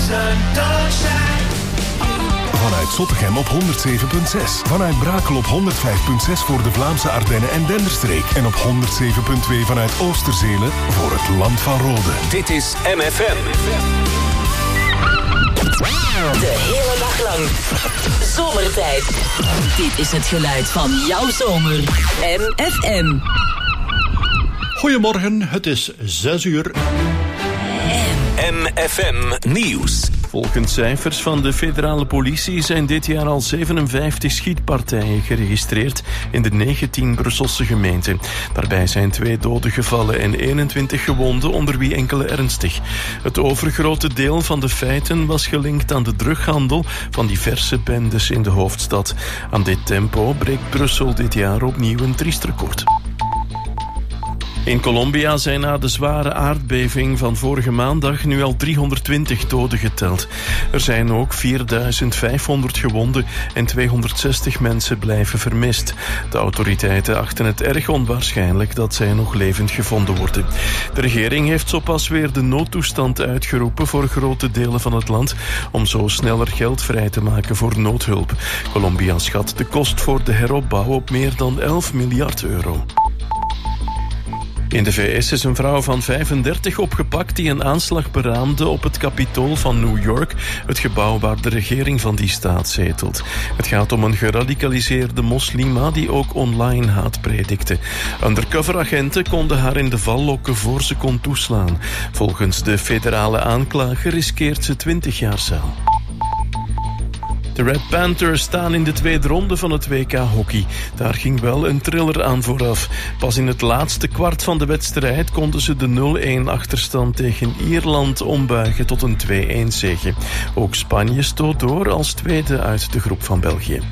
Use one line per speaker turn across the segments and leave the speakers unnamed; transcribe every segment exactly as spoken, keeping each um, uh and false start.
sun, don't shine.
Vanuit Zottegem op honderd zeven komma zes. Vanuit Brakel op honderd vijf komma zes voor de Vlaamse Ardennen en Denderstreek. En op honderd zeven komma twee vanuit Oosterzelen voor het Land van Rode.
Dit is M F M.
De hele dag lang. Zomertijd. Dit is het geluid van jouw zomer. M F M.
Goedemorgen, het is zes uur.
M F M Nieuws.
Volgens cijfers van de federale politie zijn dit jaar al zevenenvijftig schietpartijen geregistreerd in de negentien Brusselse gemeenten. Daarbij zijn twee doden gevallen en eenentwintig gewonden, onder wie enkele ernstig. Het overgrote deel van de feiten was gelinkt aan de drughandel van diverse bendes in de hoofdstad. Aan dit tempo breekt Brussel dit jaar opnieuw een triest record. In Colombia zijn na de zware aardbeving van vorige maandag nu al driehonderdtwintig doden geteld. Er zijn ook vierduizend vijfhonderd gewonden en tweehonderdzestig mensen blijven vermist. De autoriteiten achten het erg onwaarschijnlijk dat zij nog levend gevonden worden. De regering heeft zo pas weer de noodtoestand uitgeroepen voor grote delen van het land om zo sneller geld vrij te maken voor noodhulp. Colombia schat de kost voor de heropbouw op meer dan elf miljard euro. In de V S is een vrouw van vijfendertig opgepakt die een aanslag beraamde op het Capitool van New York, het gebouw waar de regering van die staat zetelt. Het gaat om een geradicaliseerde moslima die ook online haat predikte. Undercoveragenten konden haar in de val lokken voor ze kon toeslaan. Volgens de federale aanklager riskeert ze twintig jaar cel. De Red Panthers staan in de tweede ronde van het W K hockey. Daar ging wel een thriller aan vooraf. Pas in het laatste kwart van de wedstrijd konden ze de nul-een achterstand tegen Ierland ombuigen tot een twee-een zege. Ook Spanje stoot door als tweede uit de groep van België.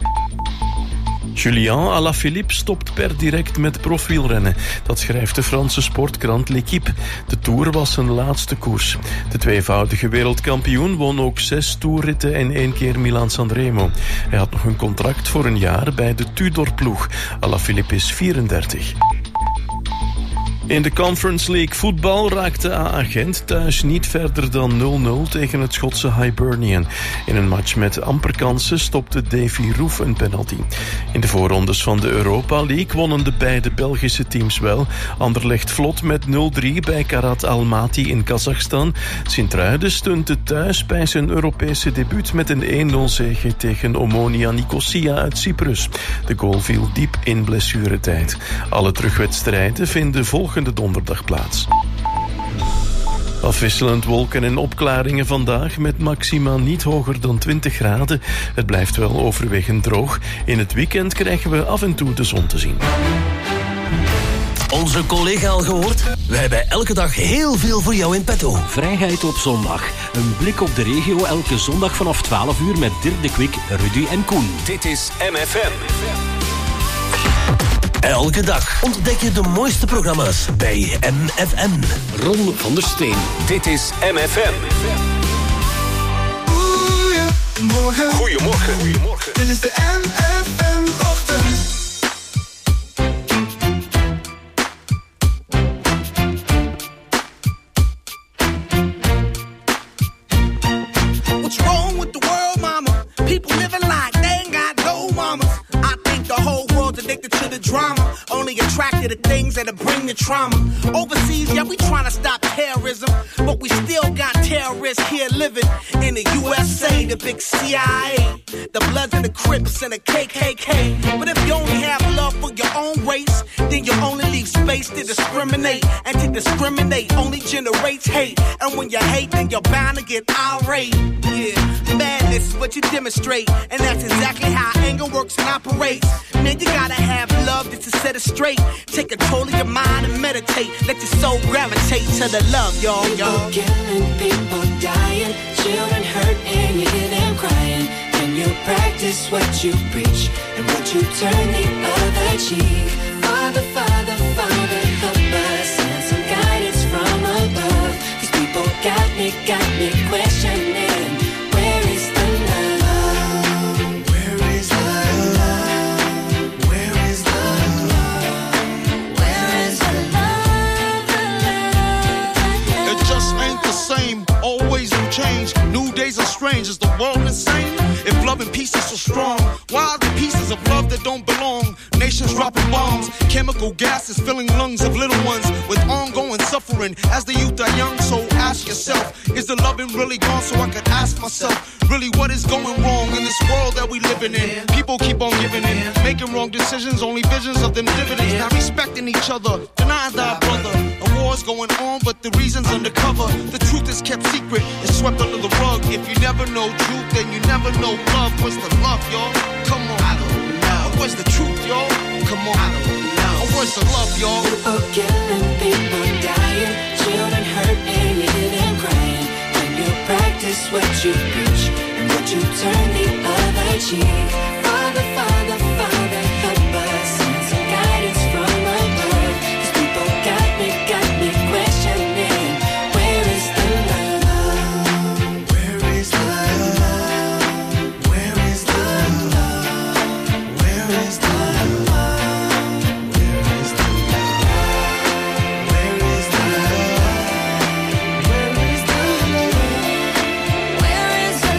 Julien Alaphilippe stopt per direct met profielrennen. Dat schrijft de Franse sportkrant L'Équipe. De Tour was zijn laatste koers. De tweevoudige wereldkampioen won ook zes toerritten en één keer Milaan-San Remo. Hij had nog een contract voor een jaar bij de Tudor-ploeg. Alaphilippe is vierendertig. In de Conference League voetbal raakte A A Gent thuis niet verder dan nul-nul tegen het Schotse Hibernian. In een match met amper kansen stopte Davy Roef een penalty. In de voorrondes van de Europa League wonnen de beide Belgische teams wel. Anderlecht vlot met nul-drie bij Karat Almaty in Kazachstan. Sint-Truiden stunte thuis bij zijn Europese debuut met een één-nul zege tegen Omonia Nicosia uit Cyprus. De goal viel diep in blessuretijd. Alle terugwedstrijden vinden volgende donderdag plaats. Afwisselend wolken en opklaringen vandaag met maxima niet hoger dan twintig graden. Het blijft wel overwegend droog. In het weekend krijgen we af en toe de zon te zien.
Onze collega al gehoord? Wij hebben elke dag heel veel voor jou in petto.
Vrijheid op zondag. Een blik op de regio elke zondag vanaf twaalf uur met Dirk de Kwik, Rudy en Koen.
Dit is M F M.
Elke dag ontdek je de mooiste programma's bij M F M.
Ron van der Steen.
Dit is M F M.
Goedemorgen.
Goedemorgen. Goedemorgen.
Dit is de M F M-ochtend.
What's wrong with the world, mama? People living like they ain't got no mamas. I think the whole world's addicted to the drama. Only attracted to things that'll bring the trauma. Overseas, yeah, we trying to stop terrorism. But we still got terrorists here living in the U S A, the big C I A. The Bloods and the Crips and the K K K. But if you only have love for your own race, then you only leave space to discriminate. And to discriminate only generates hate. And when you hate, then you're bound to get irate. Yeah, madness is what you demonstrate. And that's exactly how anger works and operates. Man, you gotta have love just to set it straight. Take control of your mind and meditate. Let your soul gravitate to the love, y'all, y'all.
People killing, people dying, children hurt and you hear them crying. Can you practice what you preach and would you turn the other cheek? Father, Father, Father, help us and some guidance from above. These people got me, got me questioning. Where is the love? Where is the love? Where is the love? Where is the love? The love?
It just ain't the same. Always
change. New days are strange. Is the world insane? If love and peace is so strong, why are the pieces of love that don't belong? Nations dropping bombs, chemical gases filling lungs of little ones with ongoing suffering. As the youth are young, so ask yourself, is the loving really gone? So I could ask myself, really what is going wrong in this world that we living in? People keep on giving in, making wrong decisions, only visions of them dividends. Not respecting each other, denying thy brother. A war's going on, but the reason's undercover. The truth is kept secret, it's swept under the rug. If you never know truth, then you never know love. What's the love, y'all? Come on. I don't know. Where's the truth, y'all? Come on. I don't know. Oh, where's the love, y'all?
People killing, people dying, children hurt and you hear them crying. When you practice what you preach and what you turn the other cheek. Father, Father, Father, help us. Send some guidance from above. 'Cause people got me, got me questioning. Where is the love? Where is the love? Where is the love? Where is the love? Where is the love? Where is the love? Where is the love? Where is the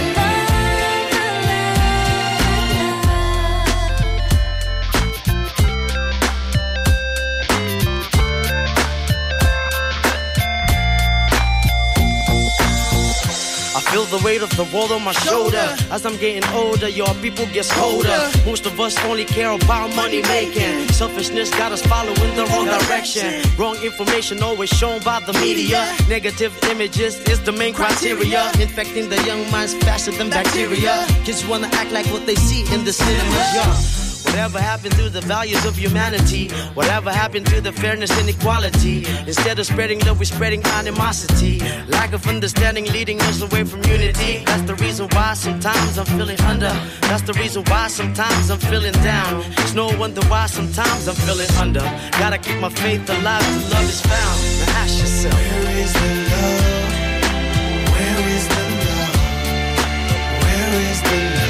I feel the weight of the world on my shoulder. As I'm getting older, your people get colder. Most of us only care about money making. Selfishness got us following the wrong direction. Wrong information always shown by the media. Negative images is the main criteria. Infecting the young minds faster than bacteria. Kids wanna act like what they see in the cinemas, yeah. Whatever happened to the values of humanity? Whatever happened to the fairness and equality? Instead of spreading love, we're spreading animosity. Lack of understanding leading us away from unity. That's the reason why sometimes I'm feeling under. That's the reason why sometimes I'm feeling down. It's no wonder why sometimes I'm feeling under. Gotta keep my faith alive till love is found. Now ask yourself,
Where is the love? Where is the love? Where is the love?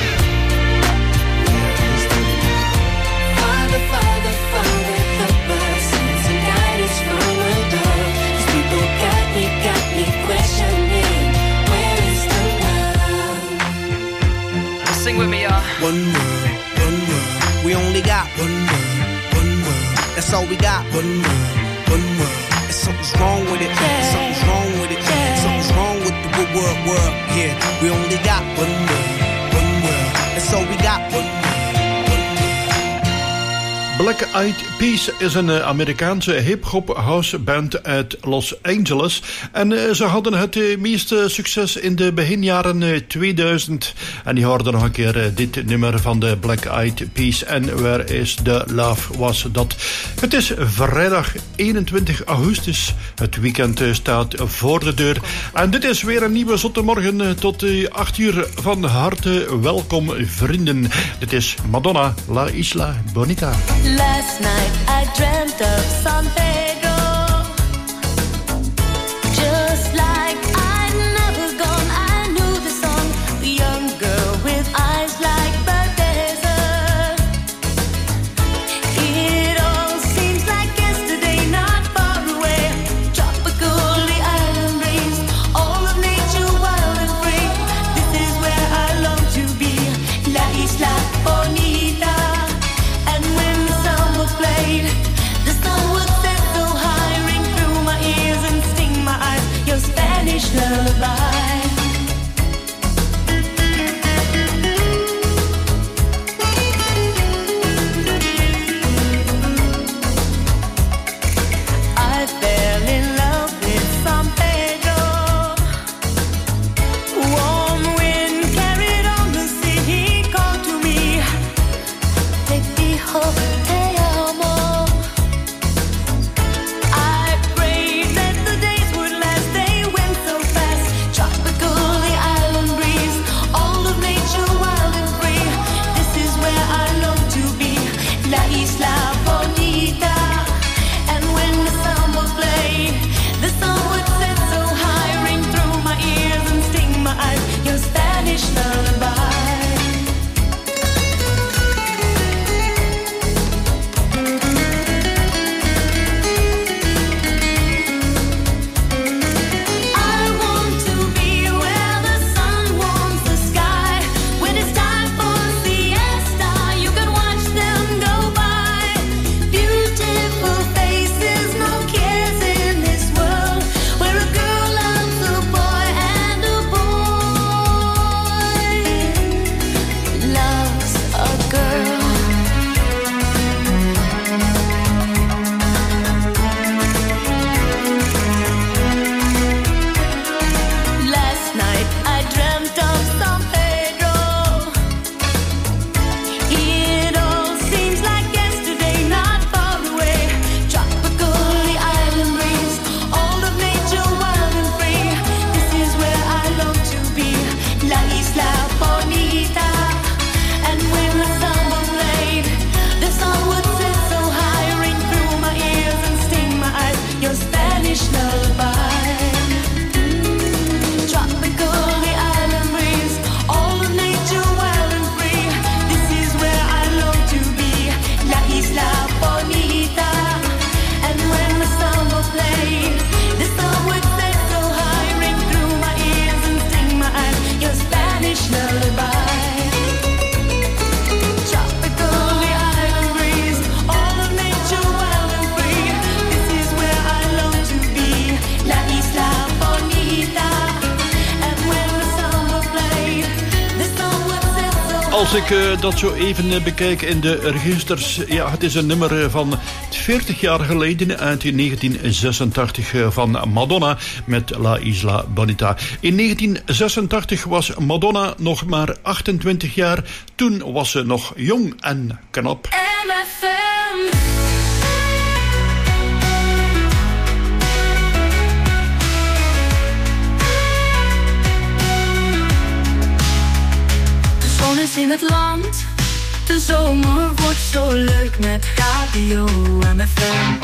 Father, Father, Father, help us. Send some guidance from above. 'Cause people got me, got me questioning. Where is the love?
sing with me, y'all.
One world, one world. We only got one world, one world. That's all we got. One world, one world. And something's wrong with it. Something's wrong with it. Something's wrong with the world, world. Yeah, we only got one world, one world. That's all we got. One world.
Black Eyed Peas is een Amerikaanse hip-hop house band uit Los Angeles. En uh, ze hadden het uh, meeste succes in de beginjaren uh, tweeduizend. En die hoorden nog een keer uh, dit nummer van de Black Eyed Peas. En Where is the Love was dat. Het is vrijdag eenentwintig augustus. Het weekend uh, staat voor de deur. En dit is weer een nieuwe zotte morgen uh, tot uh, acht uur. Van harte welkom, vrienden. Dit is Madonna, La Isla Bonita.
Last night I dreamt of San Pedro, just like I'd never gone. I knew the song, the young girl with eyes like the desert. It all seems like yesterday, not far away. Tropical, the island breeze, all of nature wild and free. This is where I long to be, La Isla Bonita. And when the sun played, the sun would set so high.
Als ik uh, dat zo even uh, bekijk in de registers, ja, het is een nummer uh, van veertig jaar geleden, uit negentien zesentachtig, uh, van Madonna met La Isla Bonita. In negentien zesentachtig was Madonna nog maar achtentwintig jaar. Toen was ze nog jong en knap.
M F M. De zon is in het land. De zomer wordt zo leuk met Radio M F M.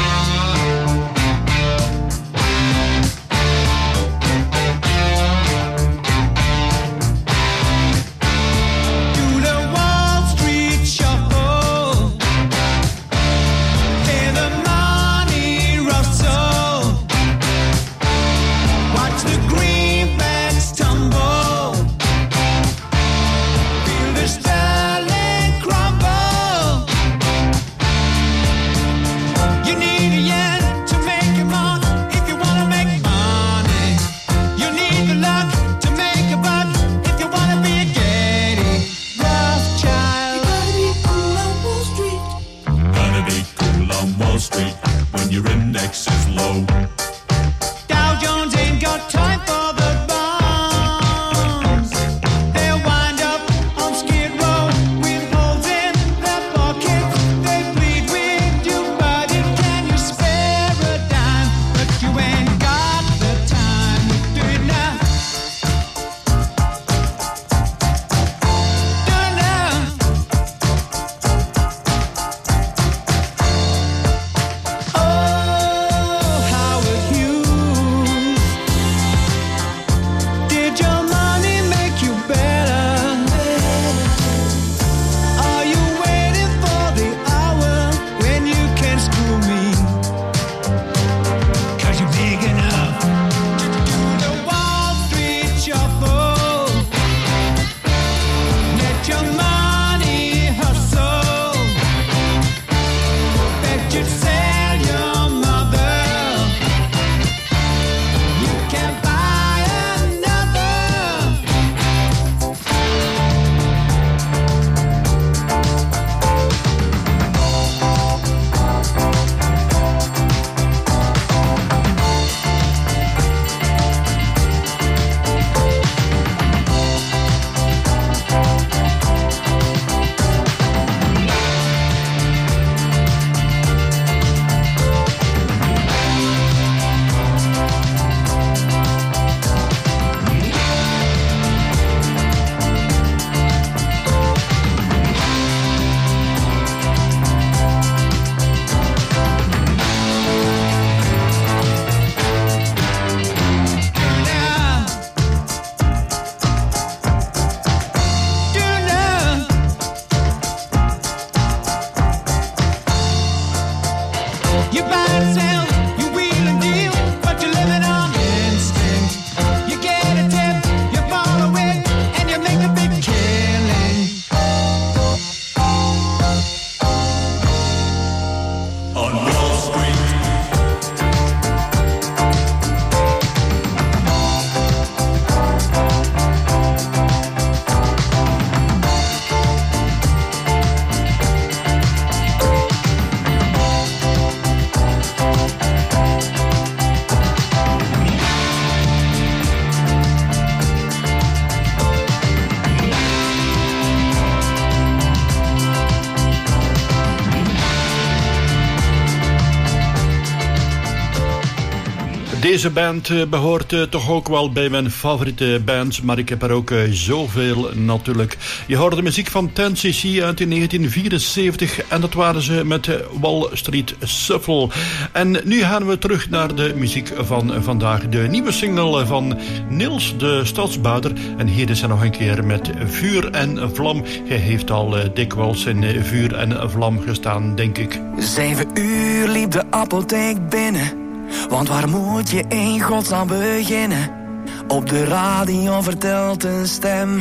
Deze band uh, behoort uh, toch ook wel bij mijn favoriete bands, maar ik heb er ook uh, zoveel natuurlijk. Je hoorde de muziek van ten cc uit negentien vierenzeventig en dat waren ze met uh, Wall Street Shuffle. En nu gaan we terug naar de muziek van vandaag. De nieuwe single van Niels de Stadsbuiter. En hier is hij nog een keer met Vuur en Vlam. Hij heeft al uh, dikwijls in uh, Vuur en Vlam gestaan, denk ik.
Zeven uur liep de apotheek binnen. Want waar moet je in godsnaam beginnen? Op de radio vertelt een stem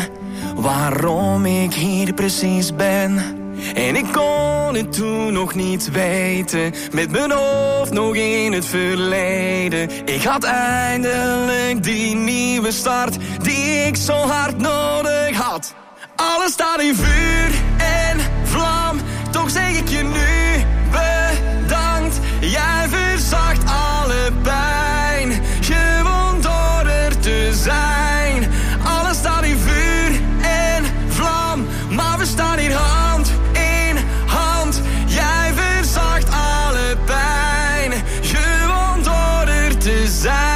waarom ik hier precies ben. En ik kon het toen nog niet weten, met mijn hoofd nog in het verleden. Ik had eindelijk die nieuwe start die ik zo hard nodig had. Alles staat in vuur en vlam, toch zeg ik je nu bedankt. Jij verzacht alle pijn, gewoon door er te zijn. Alles staat in vuur en vlam, maar we staan hier hand in hand. Jij verzacht alle pijn, gewoon door er te zijn.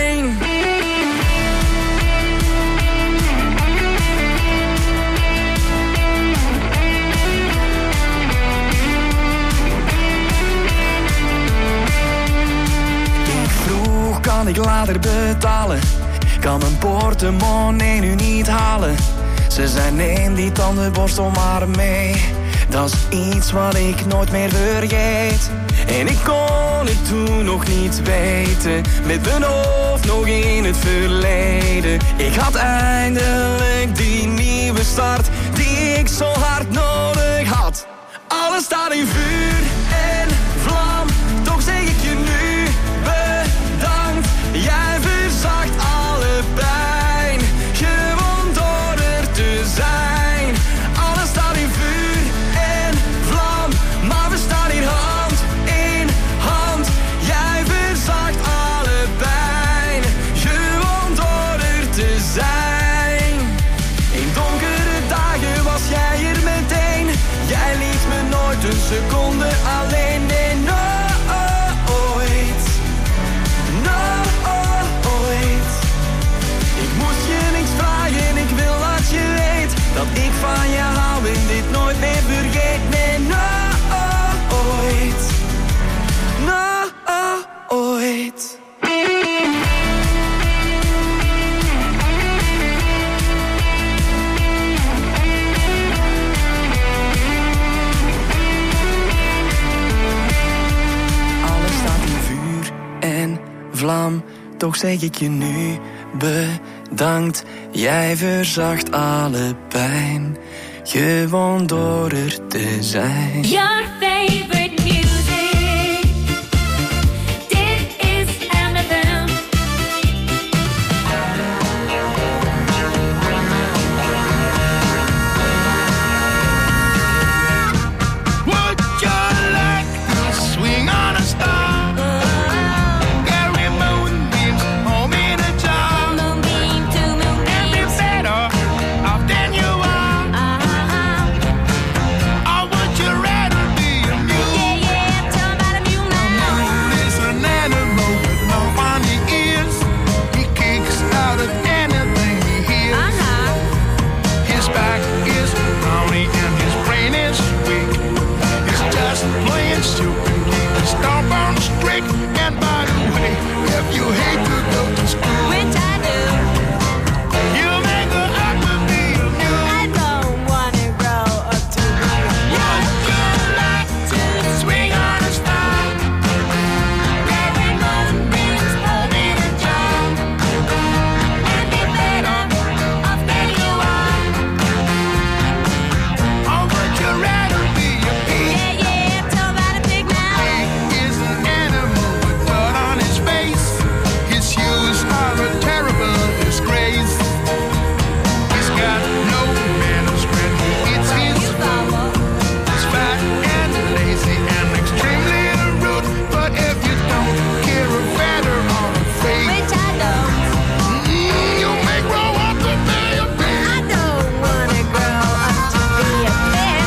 Kan ik later betalen? Kan mijn portemonnee nu niet halen? Ze zei neem die tandenborstel maar mee. Dat is iets wat ik nooit meer vergeet. En ik kon het toen nog niet weten, met mijn hoofd nog in het verleden. Ik had eindelijk die nieuwe start die ik zo hard nodig had. Alles staat in vuur en vlam, toch zeg ik je nu bedankt. Jij verzacht alle pijn, gewoon door er te zijn. Alles staat in vuur en vlam, maar we staan hier hand in hand. Jij verzacht alle pijn, gewoon door er te zijn. In donkere dagen was jij er meteen. Jij liet me nooit een seconde alleen. Nee, nooit. Nooit. Ik moest je niks vragen, ik wil dat je weet dat ik van je hou en dit nooit meer vergeet. Nee, nooit. Nooit. Alles staat in vuur en vlam, toch zeg ik je nu bedankt. Jij verzacht alle pijn, gewoon door er te zijn.
Your favorite music. Dit is M F M.
Would you like to swing on a star? Carry moonbeams home in a jar.
Moonbeam to moonbeam.
And be better off than you are. Or would you rather be a mule?
Yeah, yeah, tell about a mule now.
A mule is an animal with no funny ears. He kicks out at anything he hears.
Uh-huh.
His back is browny and his brain is weak. He's just plain stupid. He stomp on the street. And by the way, if you hate to go to school,
Which I do.
you make the up to be a mule.
I don't wanna grow up to be a mule.
Would you like to swing on a star? Carry moonbeams home in a jar. And be better off than you are. Or would you rather be a pig?
Yeah, yeah, tell about a pig now.
Pig is an animal with blood on his face. His shoes are a terrible disgrace. He's got no manners when he eats his food. He's fat and lazy and extremely rude. But if you don't care a feather on a face,
Which I don't.
mm, you may grow up to be a
I
pig.
don't wanna grow up to be a pig.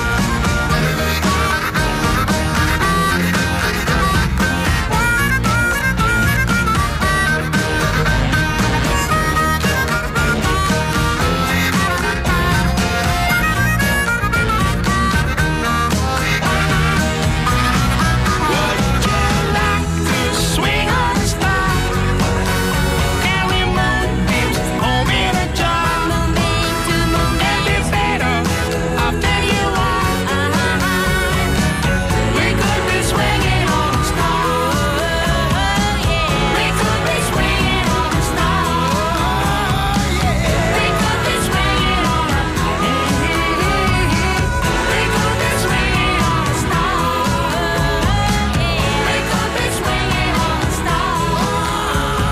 Would you like to swing on a star? Carry moonbeams home in a jar.
Moonbeam to moonbeam.
And be better off than you are. We could be swinging on a star. We could be swinging on a star. We could be swinging on a. We could be swinging on a star. We could be swinging on a star.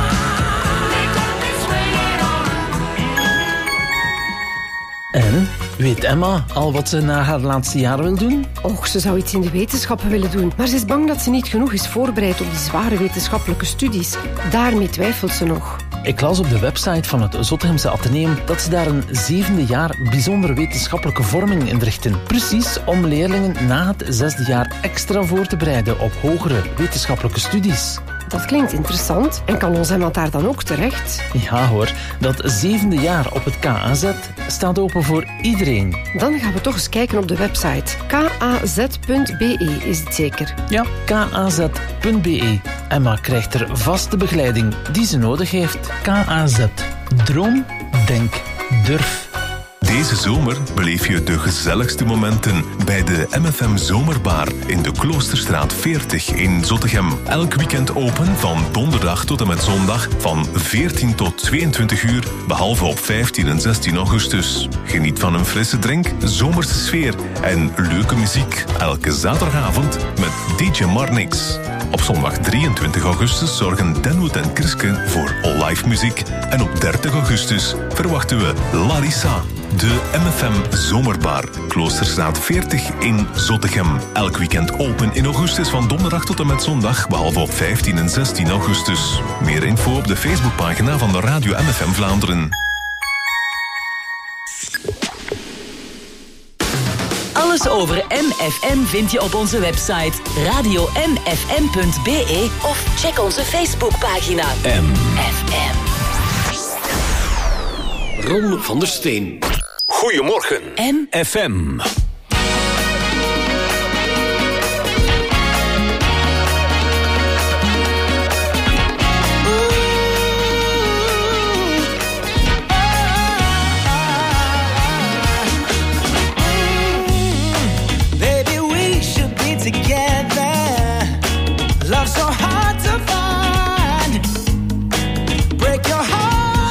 We could be swinging on a.
En,
Weet Emma al wat ze na haar laatste jaar wil doen?
Och, ze zou iets in de wetenschappen willen doen. Maar ze is bang dat ze niet genoeg is voorbereid op die zware wetenschappelijke studies. Daarmee twijfelt ze nog.
Ik las op de website van het Zottegemse Atheneum dat ze daar een zevende jaar bijzondere wetenschappelijke vorming inrichten. Precies om leerlingen na het zesde jaar extra voor te bereiden op hogere wetenschappelijke studies.
Dat klinkt interessant. En kan ons Emma daar dan ook terecht?
Ja hoor, dat zevende jaar op het K A Z staat open voor iedereen.
Dan gaan we toch eens kijken op de website. k a z punt b e is het zeker?
Ja, k a z punt b e. Emma krijgt er vaste begeleiding die ze nodig heeft. K A Z. Droom, denk, durf.
Deze zomer beleef je de gezelligste momenten bij de M F M Zomerbar in de Kloosterstraat veertig in Zottegem. Elk weekend open van donderdag tot en met zondag van veertien tot tweeëntwintig uur, behalve op vijftien en zestien augustus. Geniet van een frisse drink, zomerse sfeer en leuke muziek. Elke zaterdagavond met D J Marnix. Op zondag drieëntwintig augustus zorgen Denwood en Kriske voor live muziek. En op dertig augustus verwachten we Larissa. De M F M Zomerbar, Kloosterstraat veertig in Zottegem. Elk weekend open in augustus van donderdag tot en met zondag, behalve op vijftien en zestien augustus. Meer info op de Facebookpagina van de Radio M F M Vlaanderen.
Alles over M F M vind je op onze website radio m f m punt b e of check onze Facebookpagina
M
F M.
Ron van der Steen. Goedemorgen. M F M.
Baby, we should be together. Love so hard to find. Break your heart.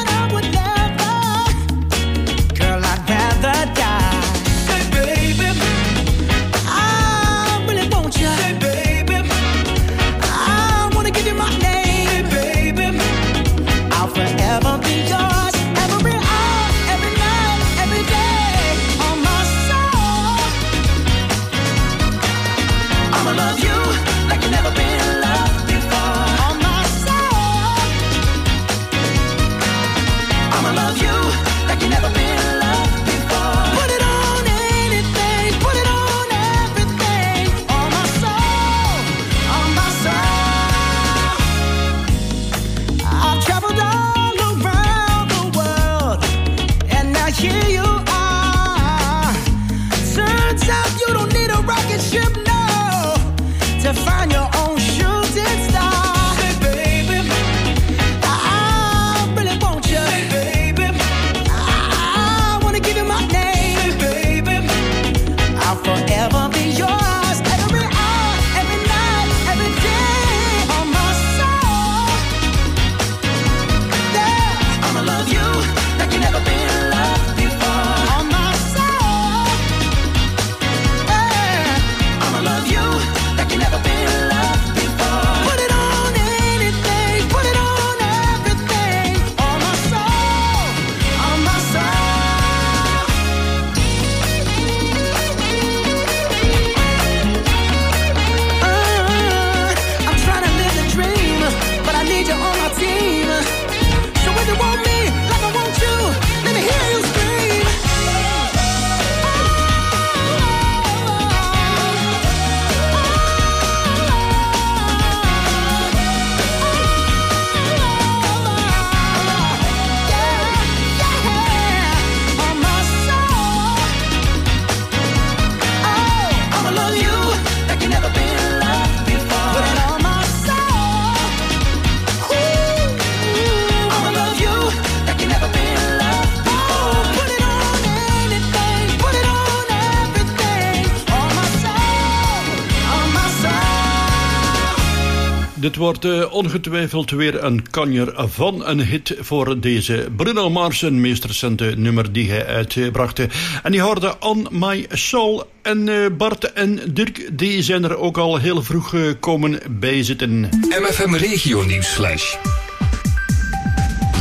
Dit wordt uh, ongetwijfeld weer een kanjer van een hit voor deze Bruno Mars, een meest recente nummer die hij uitbracht. En die hoorde On My Soul. En uh, Bart en Dirk die zijn er ook al heel vroeg uh, komen bijzitten.
M F M Regio Nieuws Flash.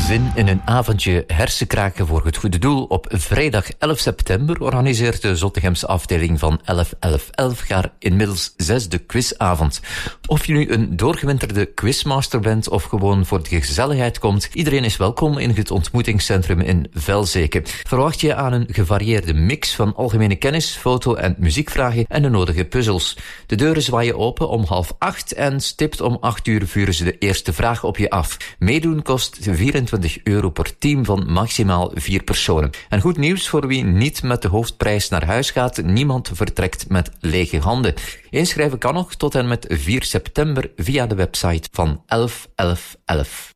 Zin in een avondje hersenkraken voor het goede doel? Op vrijdag elf september organiseert de Zottegemse afdeling van elf elf elf jaar inmiddels zesde quizavond. Of je nu een doorgewinterde quizmaster bent of gewoon voor de gezelligheid komt, iedereen is welkom in het ontmoetingscentrum in Velzeke. Verwacht je aan een gevarieerde mix van algemene kennis, foto- en muziekvragen en de nodige puzzels. De deuren zwaaien open om half acht en stipt om acht uur vuren ze de eerste vraag op je af. Meedoen kost vierentwintig euro per team van maximaal vier personen. En goed nieuws voor wie niet met de hoofdprijs naar huis gaat. Niemand vertrekt met lege handen. Inschrijven kan nog tot en met vier september via de website van elf elf elf.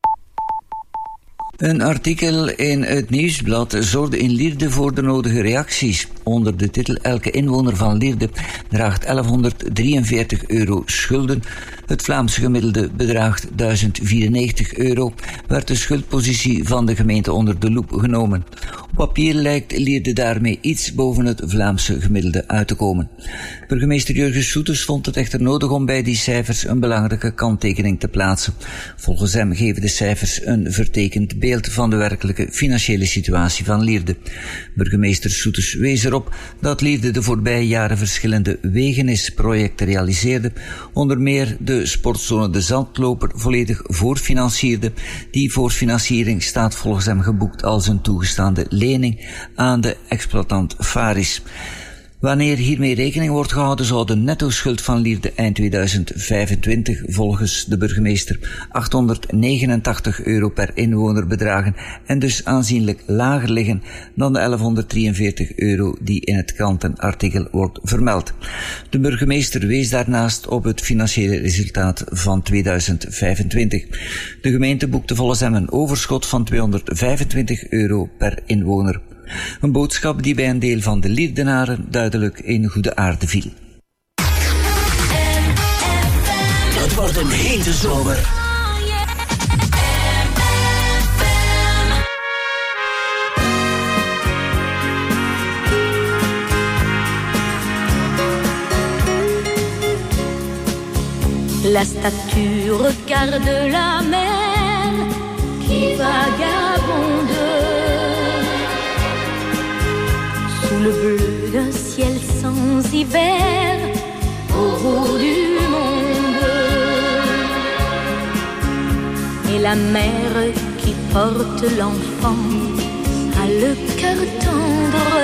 Een artikel in het Nieuwsblad zorgde in Lierde voor de nodige reacties. Onder de titel Elke inwoner van Lierde draagt elfhonderddrieënveertig euro schulden. Het Vlaamse gemiddelde bedraagt duizend vierennegentig euro, werd de schuldpositie van de gemeente onder de loep genomen. Op papier lijkt Lierde daarmee iets boven het Vlaamse gemiddelde uit te komen. Burgemeester Jurgen Soeters vond het echter nodig om bij die cijfers een belangrijke kanttekening te plaatsen. Volgens hem geven de cijfers een vertekend beeld van de werkelijke financiële situatie van Lierde. Burgemeester Soeters wees erop dat Lierde de voorbije jaren verschillende wegenisprojecten realiseerde, onder meer de sportzone De Zandloper volledig voorfinancierde. Die voorfinanciering staat volgens hem geboekt als een toegestaande lening aan de exploitant Faris. Wanneer hiermee rekening wordt gehouden, zou de netto-schuld van Lierde eind tweeduizend vijfentwintig volgens de burgemeester achthonderdnegenentachtig euro per inwoner bedragen en dus aanzienlijk lager liggen dan de elfhonderddrieënveertig euro die in het krantenartikel wordt vermeld. De burgemeester wees daarnaast op het financiële resultaat van tweeduizend vijfentwintig. De gemeente boekte volgens hem een overschot van tweehonderdvijfentwintig euro per inwoner. Een boodschap die bij een deel van de Lierdenaren duidelijk in goede aarde viel.
Het wordt een hete zomer.
La statue regarde la mer qui vagabonde sous le bleu d'un ciel sans hiver au bout du monde. Et la mère qui porte l'enfant a le cœur tendre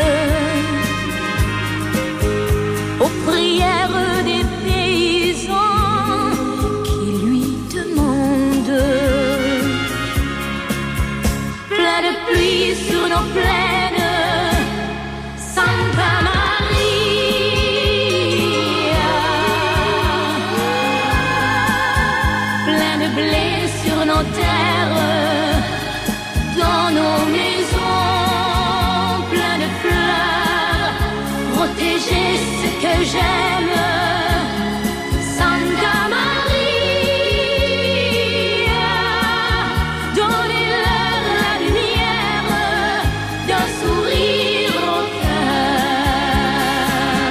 aux prières des paysans qui lui demandent. Plein de pluie sur nos plaines, Santa Maria, plein de blé sur nos terres, dans nos maisons, plein de fleurs, protéger ce que j'aime, Santa Maria, donnez-leur la lumière d'un sourire au cœur.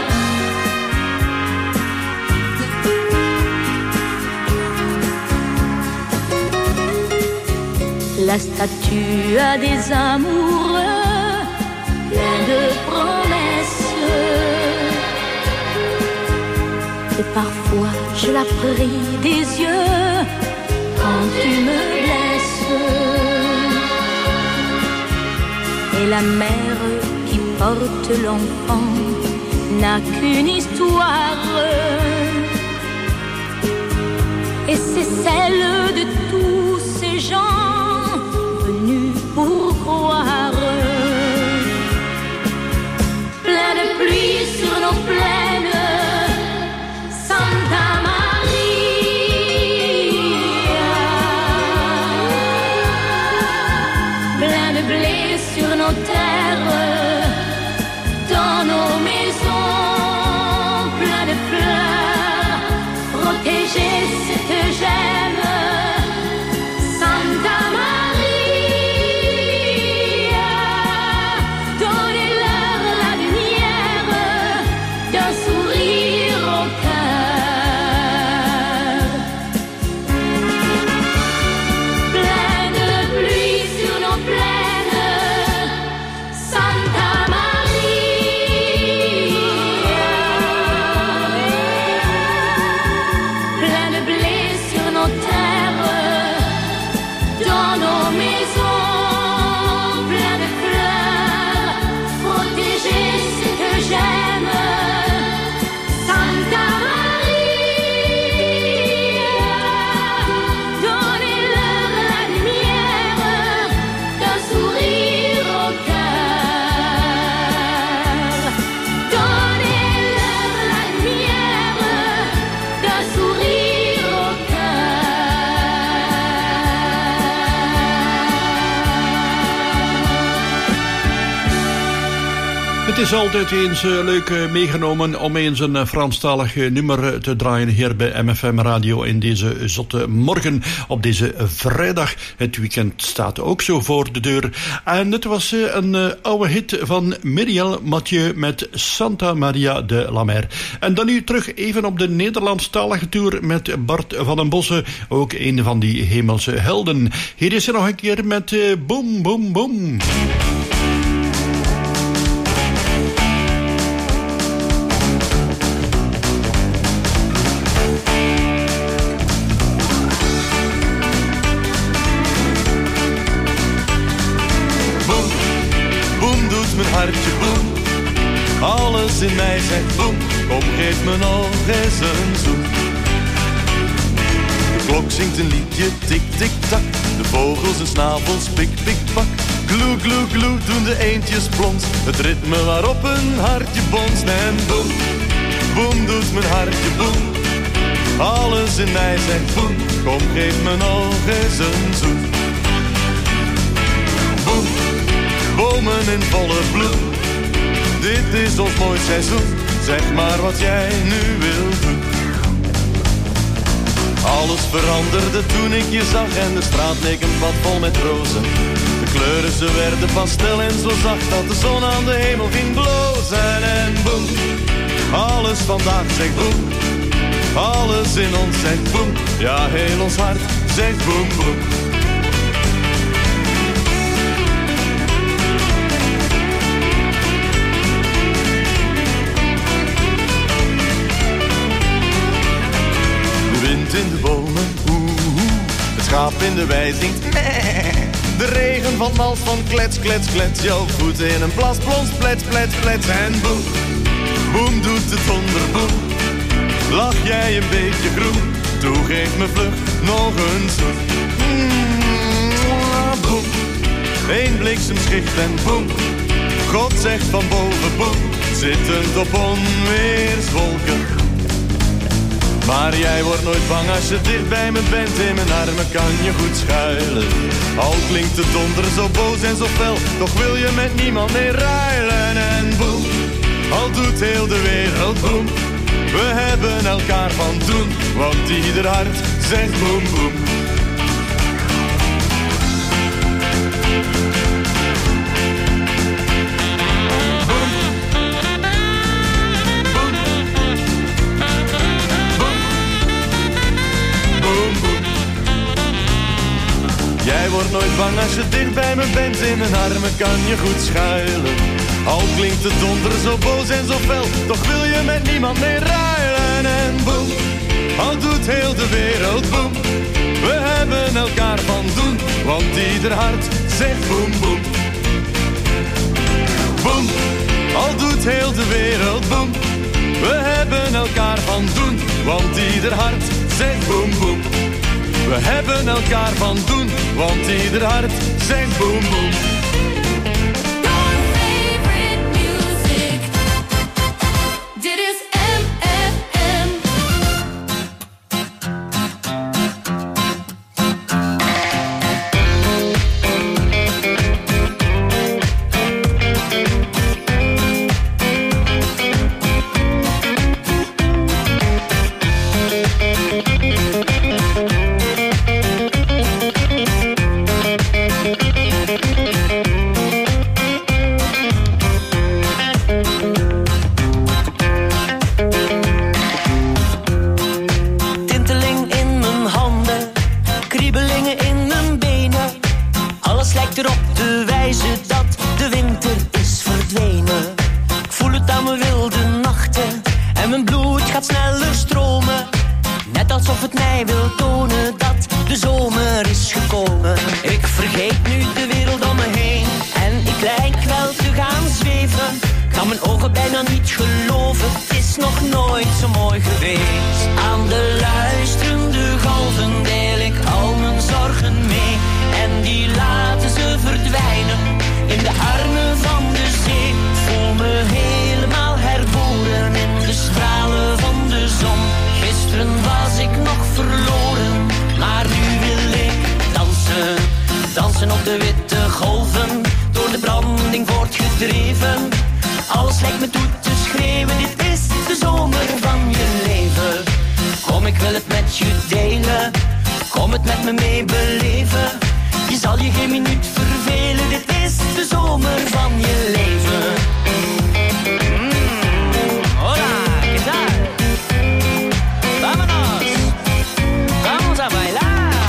La statue a des amoureux, plein de promesses. Et parfois je la prie des yeux quand tu me blesses. Et la mère qui porte l'enfant n'a qu'une histoire, et c'est celle de tous ces gens venus pour croire. Plein de pluie sur nos plaines, Santa Maria, plein de blé sur nos terres, dans nos maisons, plein de fleurs, protéger ce que j'aime, Santa Maria, donnez-leur la lumière d'un sourire au cœur. Plein de pluie sur
Het is altijd eens uh, leuk uh, meegenomen om eens een uh, Franstalig uh, nummer te draaien hier bij M F M Radio in deze zotte morgen op deze vrijdag. Het weekend staat ook zo voor de deur. En het was uh, een uh, oude hit van Myriel Mathieu met Santa Maria de la Mer. En dan nu terug even op de Nederlandstalige tour met Bart van den Bossen, ook een van die hemelse helden. Hier is hij nog een keer met uh, Boom Boom Boom.
Mijn hartje boem, alles in mij zegt boem, kom geef me nog eens een zoen. De klok zingt een liedje, tik tik tak, de vogels en snavels pik pik pak. Gloe gloe gloe doen de eendjes plons, het ritme waarop een hartje bonst. En boem, boem doet mijn hartje boem, alles in mij zegt boem, kom geef me nog eens een zoen. Boem. Bomen in volle bloem, dit is ons mooi seizoen, zeg maar wat jij nu wilt doen. Alles veranderde toen ik je zag en de straat leek een pad vol met rozen. De kleuren ze werden pastel en zo zacht dat de zon aan de hemel ging blozen. En boem, alles vandaag zegt boem, alles in ons zegt boem, ja heel ons hart zegt boem boem. In de bomen, oeh, oeh. Het schaap in de wei zingt meh. De regen valt mals van klets, klets, klets. Jouw voeten in een plas, plons, plets, plets, plets. En boem, boem doet de donder, boem. Lach jij een beetje groen, toe geef me vlug nog een zoen. Mm, boem, Eén bliksemschicht en boem. God zegt van boven boem, zittend op onweerswolken. Maar jij wordt nooit bang als je dicht bij me bent. In mijn armen kan je goed schuilen. Al klinkt de donder zo boos en zo fel, toch wil je met niemand meer ruilen. En boem, al doet heel de wereld boem. We hebben elkaar van doen, want ieder hart zegt boem boem. Jij wordt nooit bang als je dicht bij me bent. In mijn armen kan je goed schuilen. Al klinkt de donder zo boos en zo fel, toch wil je met niemand meer ruilen. En boem, al doet heel de wereld boem. We hebben elkaar van doen, want ieder hart zegt boem boem. Boem, al doet heel de wereld boem. We hebben elkaar van doen, want ieder hart zegt boem boem. We hebben elkaar van doen, want ieder hart zegt boem boem.
Kom het met me mee beleven. Je zal je geen minuut vervelen. Dit is de zomer van je leven. Mm. Hola, ¿qué tal? Vámonos. Vamos a bailar.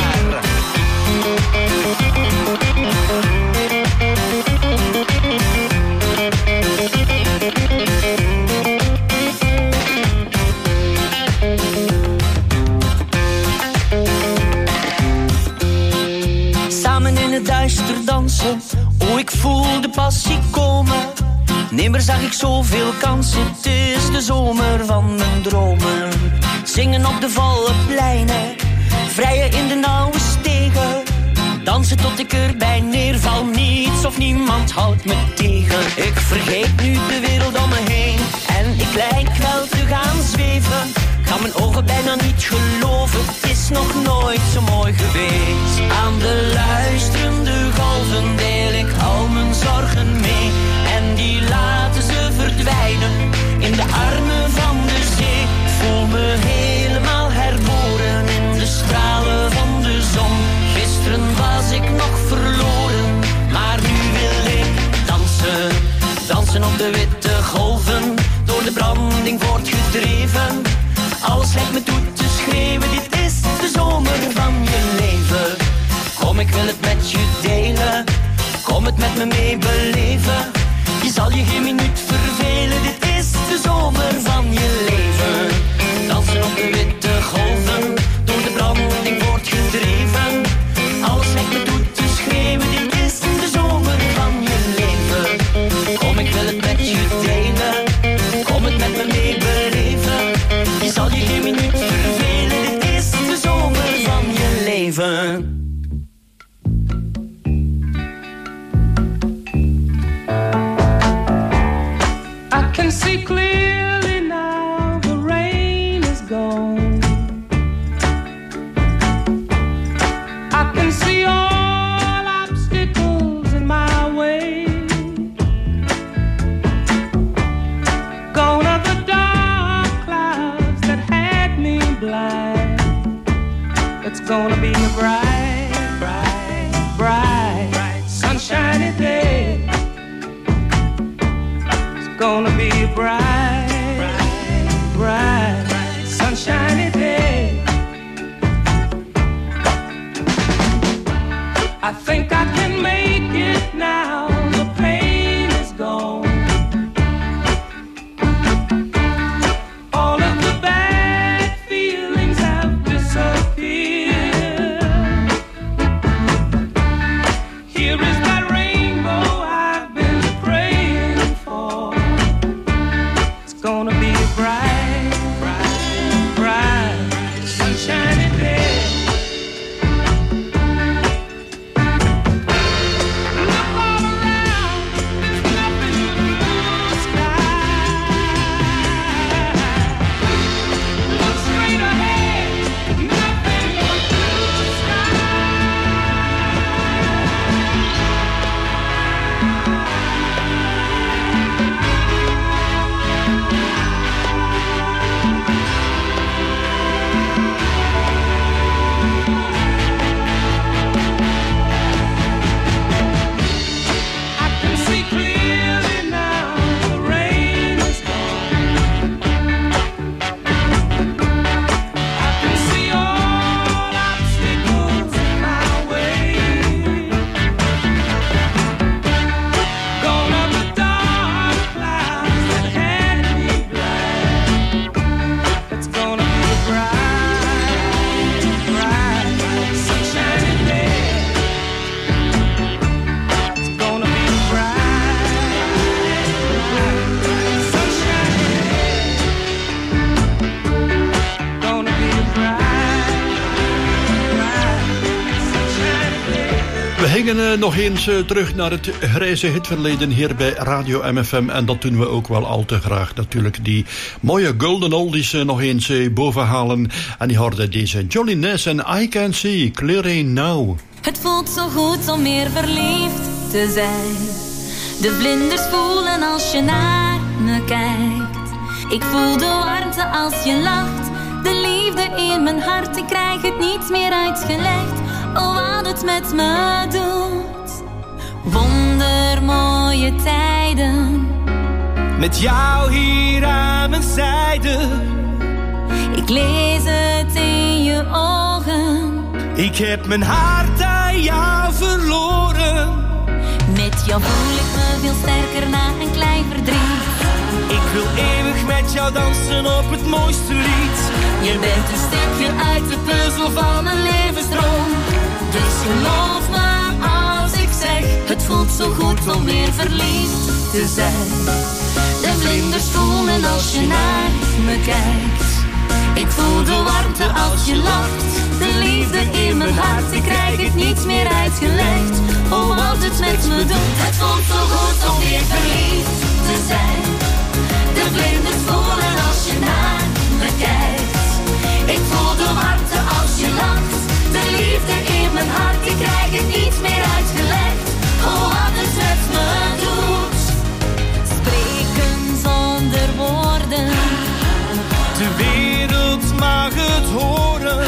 Samen in het duister dansen, oh ik voel de passie komen. Nimmer zag ik zoveel kansen, het is de zomer van mijn dromen. Zingen op de volle pleinen, vrijen in de nauwe stegen. Dansen tot ik erbij neerval, niets of niemand houdt me tegen. Ik vergeet nu de wereld om me heen en ik lijk wel te gaan zweven. Ga mijn ogen bijna niet geloven, het is nog nooit zo mooi geweest. Aan de luisterende golven deel ik al mijn zorgen mee. En die laten ze verdwijnen in de armen van de zee. Ik voel me helemaal herboren in de stralen van de zon. Gisteren was ik nog verloren, maar nu wil ik dansen. Dansen op de witte golven, door de branding voortgedreven. Alles lijkt me toe te schreeuwen, dit is de zomer van je leven. Kom, ik wil het met je delen, kom het met me mee beleven. Je zal je geen minuut vervelen, dit is de zomer van je leven. Dansen op de witte golven, door de branding voortgedreven. Alles lijkt me toe te schreeuwen, dit is de zomer van je leven. Kom, ik wil het met je delen, kom het met me mee beleven. Je zal je geen minuut vervelen, dit is de zomer van je leven.
I can see clearly now, the rain is gone. I can see all obstacles in my way. Gone are the dark clouds that had me blind. It's gonna be a bright, bright, bright, bright, sunshiny day. It's gonna be a bright, bright, bright, bright, sunshiny day. I think I can make it now, the pain is gone. All of the bad feelings have disappeared. Here is that rainbow I've been praying for. It's gonna be a bright, bright, bright, sunshiny day.
We gingen nog eens terug naar het grijze hitverleden hier bij Radio M F M. En dat doen we ook wel al te graag natuurlijk. Die mooie golden oldies nog eens bovenhalen. En die hoorde deze Johnny Nash en I Can See Clearly Now.
Het voelt zo goed om meer verliefd te zijn. De vlinders voelen als je naar me kijkt. Ik voel de warmte als je lacht. De liefde liefde in mijn hart, ik krijg het niet meer uitgelegd. Oh, wat het met me doet. Wondermooie tijden.
Met jou hier aan mijn zijde.
Ik lees het in je ogen.
Ik heb mijn hart aan jou verloren.
Met jou voel ik me veel sterker na een klein verdriet.
Ik wil eeuwig met jou dansen op het mooiste lied.
Je bent een stukje uit de puzzel van mijn levensdroom. Dus geloof me als ik zeg, het voelt zo goed om weer verliefd te zijn. De vlinders voelen als je naar me kijkt. Ik voel de warmte als je lacht. De liefde in mijn hart, ik krijg het niet meer uitgelegd. Oh, wat het met me doet. Het voelt zo goed om weer verliefd te zijn. De vlinders voelen als je naar me kijkt. Ik voel de warmte als je lacht. De liefde in mijn hart, ik krijg het niet meer uitgelegd. Oh, wat het met me doet. Spreken zonder woorden.
De wereld mag het horen.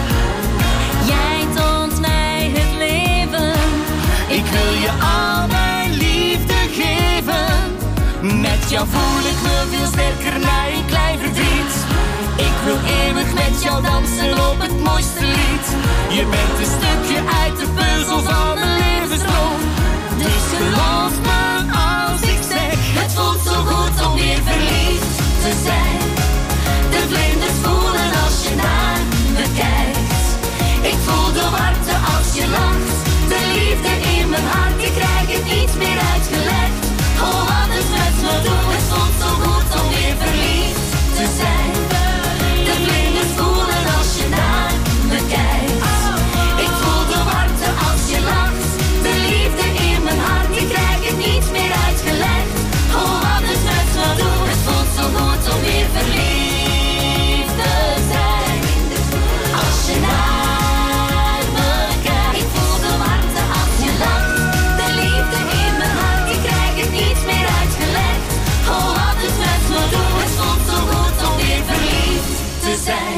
Jij toont mij het leven.
Ik wil je al mijn liefde geven. Met jou voel ik me veel sterker na een klein verdriet. Ik wil eeuwig met jou dansen op het mooiste lied. Je bent een stukje uit de puzzel van mijn levensdroom. Dus geloof me als ik zeg,
het voelt zo goed om weer verliefd te zijn. De vlinders voelen als je naar me kijkt. Ik voel de warmte als je lacht. De liefde in mijn hart, ik krijg het niet meer uitgelegd. Oh, wat het met me doet. Het voelt zo goed om weer verliefd te zijn. De vlinders voelen als je naar me kijkt. Ik voel de warmte als je lacht. De liefde in mijn hart, ik krijg het niet meer uitgelegd. Oh, wat het met me doet. Het voelt zo goed om weer verliefd te zijn. Als je naar me kijkt. Ik voel de warmte als je lacht. De liefde in mijn hart, ik krijg het niet meer uitgelegd. Oh, wat het met me doet. Het voelt zo goed om weer verliefd te zijn.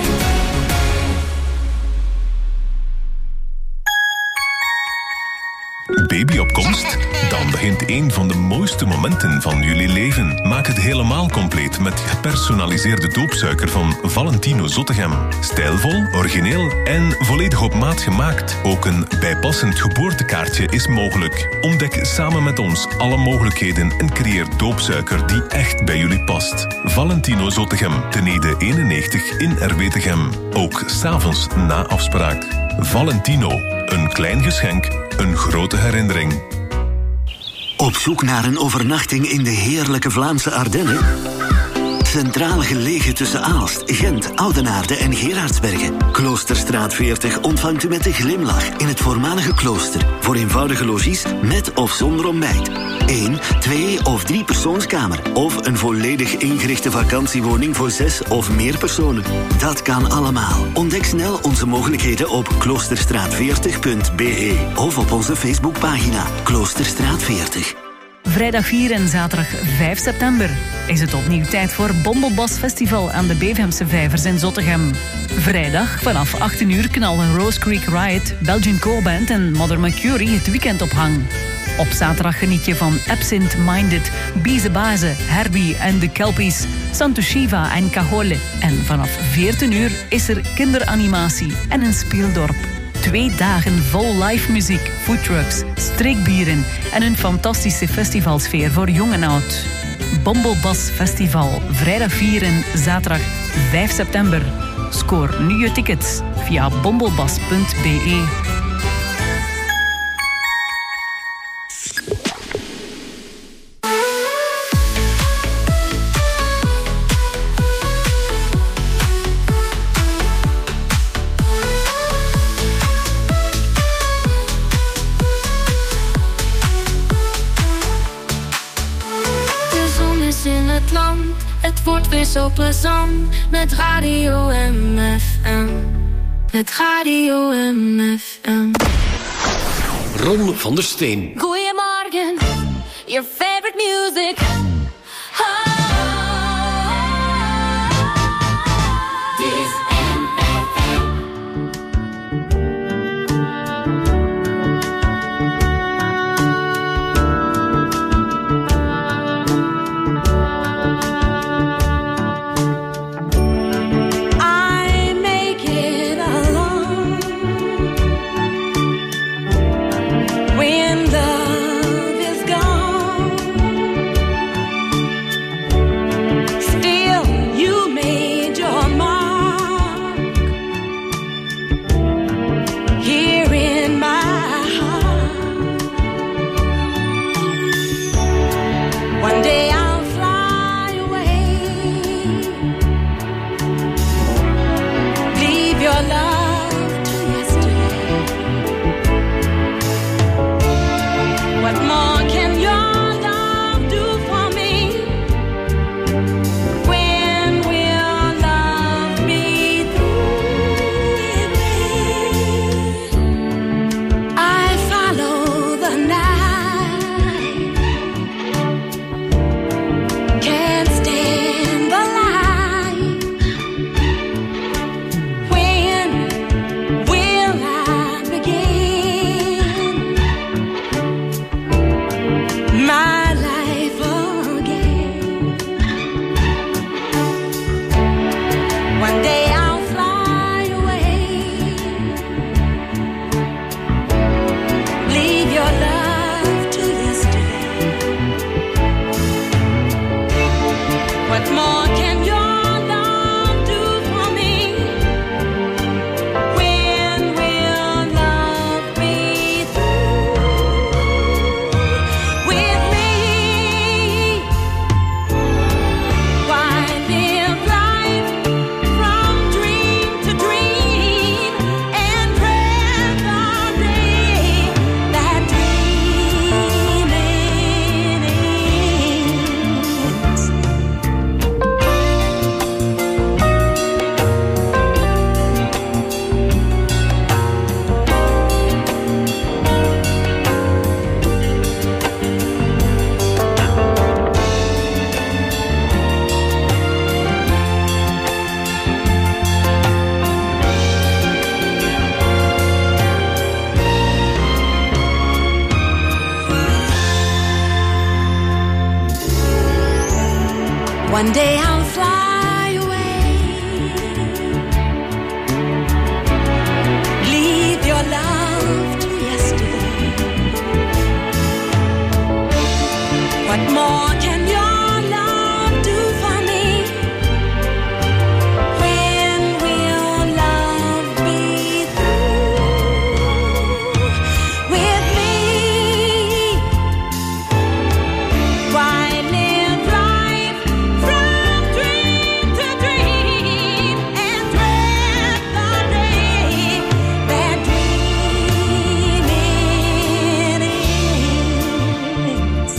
Baby op komst? Dan begint een van de mooiste momenten van jullie leven. Maak het helemaal compleet met gepersonaliseerde doopsuiker van Valentino Zottegem. Stijlvol, origineel en volledig op maat gemaakt. Ook een bijpassend geboortekaartje is mogelijk. Ontdek samen met ons alle mogelijkheden en creëer doopsuiker die echt bij jullie past. Valentino Zottegem, ten Ede eenennegentig in Erwetegem. Ook 's avonds na afspraak. Valentino, een klein geschenk, een grote herinnering.
Op zoek naar een overnachting in de heerlijke Vlaamse Ardennen? Centraal gelegen tussen Aalst, Gent, Oudenaarde en Gerardsbergen. Kloosterstraat veertig ontvangt u met een glimlach in het voormalige klooster. Voor eenvoudige logies met of zonder ontbijt. Eén, twee of drie persoonskamer. Of een volledig ingerichte vakantiewoning voor zes of meer personen. Dat kan allemaal. Ontdek snel onze mogelijkheden op kloosterstraat veertig punt b e of op onze Facebookpagina Kloosterstraat veertig.
Vrijdag vier en zaterdag vijf september is het opnieuw tijd voor Bombelbas Festival aan de Bevemse Vijvers in Zottegem. Vrijdag vanaf achttien uur knallen Rose Creek Riot, Belgian Core Band en Mother Mercury het weekend op hang. Op zaterdag geniet je van Absent Minded, Bize Baze, Herbie en de Kelpies, Santo Shiva en Cajole. En vanaf veertien uur is er kinderanimatie en een speeldorp. Twee dagen vol live muziek, foodtrucks, streekbieren en een fantastische festivalsfeer voor jong en oud. Bombelbas Festival, vrijdag vier en zaterdag vijf september. Scoor nu je tickets via bombelbas punt b e.
Het wordt weer zo plezant met Radio M F M. Met Radio M F M.
Ron van der Steen.
Goedemorgen, your favorite music. Oh, this M What more can your love do for me? When will love be through with me? Why live life from dream to dream and dread the day that dreaming ends? One day I'll fly away, leave your love to yesterday. What more can your love do for me? When will love be through with me? Why live life from dream to dream and dread the day that dreaming ends?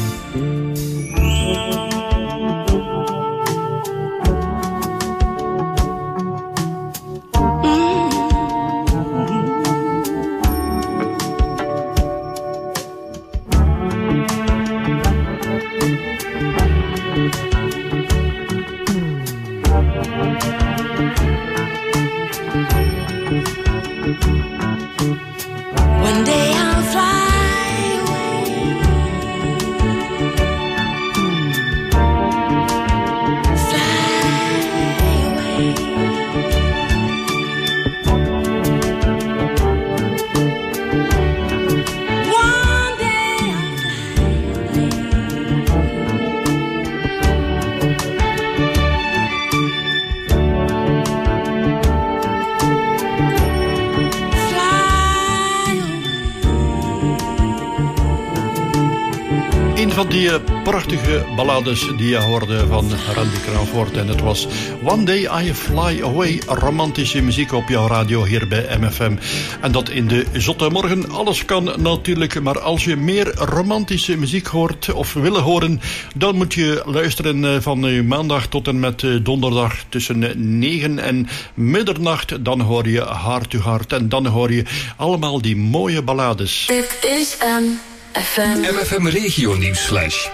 One day I'll fly away, fly away. One day I'll
Een van die uh, prachtige ballades die je hoorde van Randy Crawford. En het was One Day I Fly Away. Romantische muziek op jouw radio hier bij M F M. En dat in de zotte morgen. Alles kan natuurlijk. Maar als je meer romantische muziek hoort of willen horen, dan moet je luisteren uh, van uh, maandag tot en met uh, donderdag tussen uh, negen en middernacht. Dan hoor je Heart to Heart. En dan hoor je allemaal die mooie ballades.
Dit is M F M.
M F M Regio Nieuwsflash.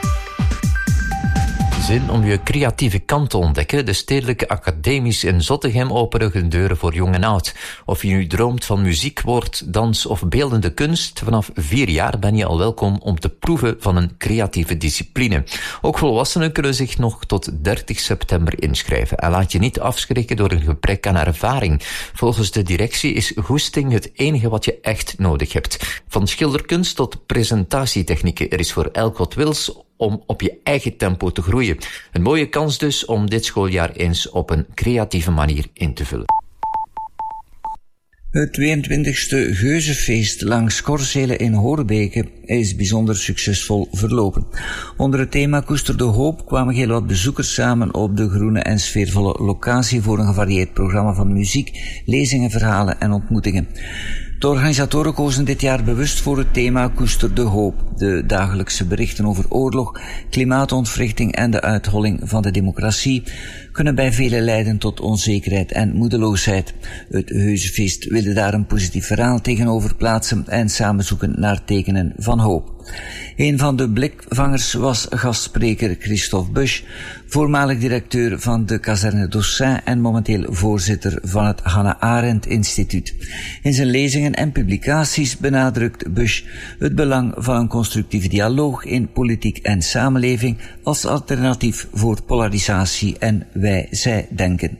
Zin om je creatieve kant te ontdekken? De Stedelijke Academies in Zottegem openen hun deuren voor jong en oud. Of je nu droomt van muziek, woord, dans of beeldende kunst, vanaf vier jaar ben je al welkom om te proeven van een creatieve discipline. Ook volwassenen kunnen zich nog tot dertig september inschrijven. En laat je niet afschrikken door een gebrek aan ervaring. Volgens de directie is goesting het enige wat je echt nodig hebt. Van schilderkunst tot presentatietechnieken, er is voor elk wat wils om op je eigen tempo te groeien. Een mooie kans dus om dit schooljaar eens op een creatieve manier in te vullen.
Het tweeëntwintigste Geuzenfeest langs Korzelen in Horebeke is bijzonder succesvol verlopen. Onder het thema Koester de Hoop kwamen heel wat bezoekers samen op de groene en sfeervolle locatie voor een gevarieerd programma van muziek, lezingen, verhalen en ontmoetingen. De organisatoren kozen dit jaar bewust voor het thema Koester de Hoop. De dagelijkse berichten over oorlog, klimaatontwrichting en de uitholling van de democratie kunnen bij velen leiden tot onzekerheid en moedeloosheid. Het Geuzenfeest wilde daar een positief verhaal tegenover plaatsen en samen zoeken naar tekenen van hoop. Een van de blikvangers was gastspreker Christophe Busch, voormalig directeur van de kazerne d'Ossin en momenteel voorzitter van het Hannah Arendt Instituut. In zijn lezingen en publicaties benadrukt Busch het belang van een constructieve dialoog in politiek en samenleving als alternatief voor polarisatie en wij-zij denken.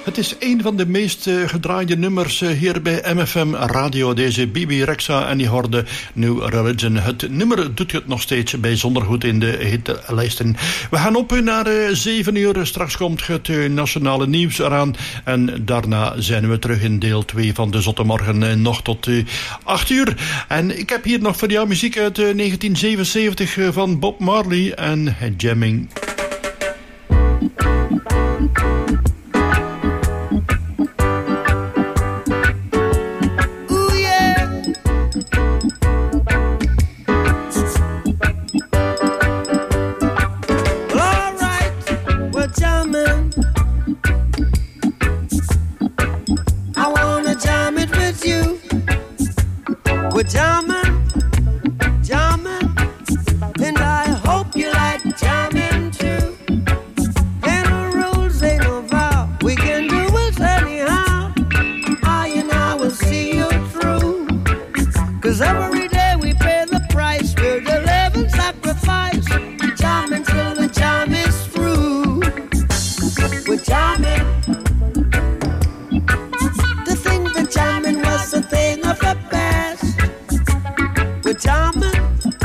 Het is een van de meest uh, gedraaide nummers uh, hier bij M F M Radio. Deze Bibi Rexha en die hoorde New Religion. Het nummer doet het nog steeds bijzonder goed in de hitlijsten. We gaan op naar uh, zeven uur. Straks komt het uh, nationale nieuws eraan. En daarna zijn we terug in deel twee van de Zotte Morgen. Uh, nog tot uh, acht uur. En ik heb hier nog voor jou muziek uit uh, negentien zevenenzeventig uh, van Bob Marley en uh, Jamming.
We're jamming, jamming, and I hope you like jamming too. Ain't no rules, ain't no vow, we can do it anyhow. I and I will see you through, 'cause every day we pay the price, we're the living sacrifice. Jamming till the jam is through. We're jamming. To think that jamming was a thing of the past. We're jamming,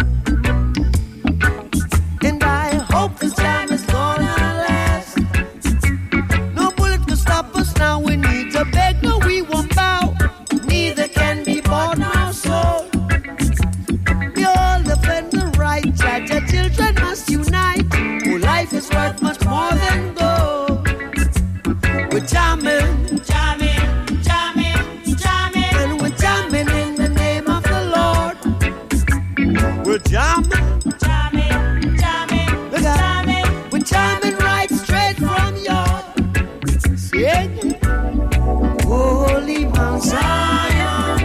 and I hope this jam is gonna last. No bullet will stop us now. We need to beg, no, we won't bow. Neither can be bought nor sold. We all defend the right. Judge, our children must unite. Oh, life is worth much more than gold. We're jamming, jamming, jamming, jamming, and we're jamming in the name of the Lord. We're jamming, jamming, jamming, jamming. We're jamming right straight from your sing. Holy Mount Zion,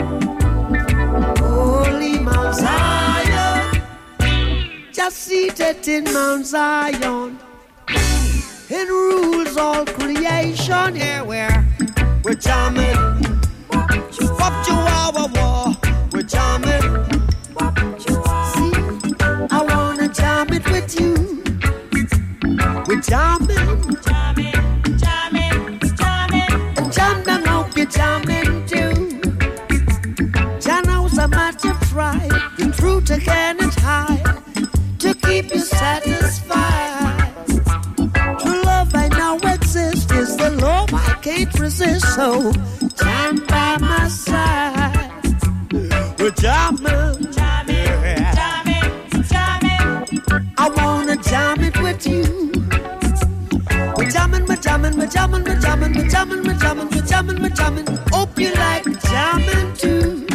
Holy Mount Zion, just seated in Mount Zion, it rules all creation. Here we're we're jamming, up to our war. We're jamming. I wanna jam it with you. We're jamming, jamming, jamming, jamming. And jam them, hope you're jamming too. Jah knows how much you try. The truth again is high to keep you satisfied. True love I know exists is the love I can't resist. So jam by my side. We're jamming, jamming, jamming, jamming. I wanna jam it with you. We're jamming, we're jamming, we're jamming, we're jamming, we're jamming, we're jamming, we're jamming, we're jamming. Hope you like jamming too.